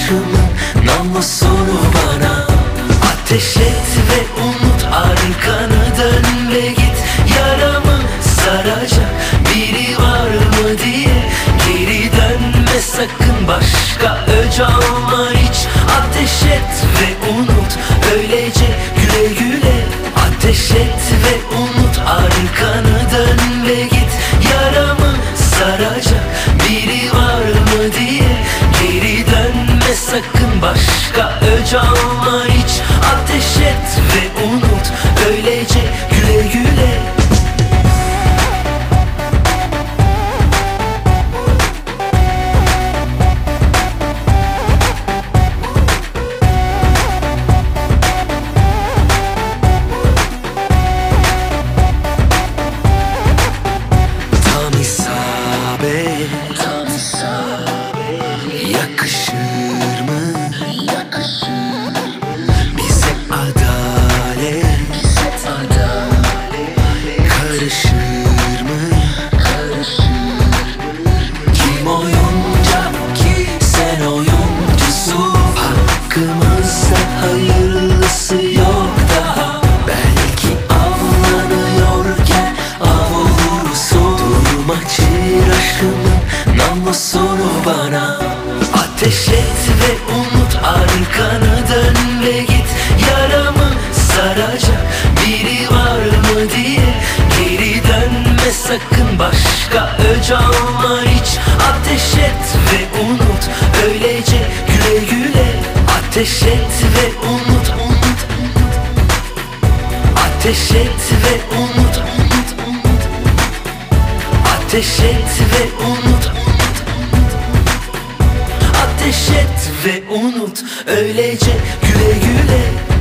aşkımın namlusunu bana ateş et ve unut, arkanı dön ve git. Yaramı saracak biri var mı diye geri dönme sakın, başka öc alma hiç. Ateş et ve unut, öylece güle güle. Ateş et ve unut, arkanı dön ve git. Yaramı saracak biri var mı diye geri dönme sakın, başka öc alma hiç. Ateş et ve unut, öylece güle güle. Yakışır mı? Bize adalet karışır mı? Kim oyuncak ki sen oyuncusun? Hakkımızda hayırlısı yok daha. Belki avlanıyorken av olursun. Durma çevir aşkımın namlusunu bana. Ateş et ve unut, arkanı dön ve git. Yaramı saracak biri var mı diye geri dönme sakın, başka öc alma hiç. Ateş et ve unut, öylece güle güle. Ateş et ve unut, unut, unut. Ateş et ve unut, unut, unut. Ateş et ve unut, unut. Ateş et ve unut, öylece güle güle.